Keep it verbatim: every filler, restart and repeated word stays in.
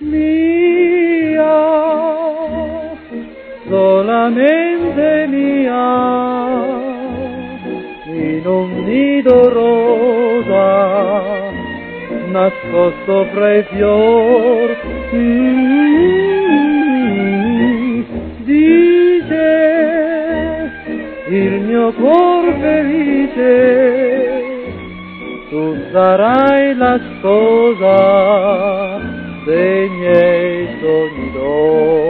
mia, solamente mia, in un nido rosa, nascosto fra i fior, mm, dice il mio cuor felice, tu sarai la sposa dei miei sogni d'oro.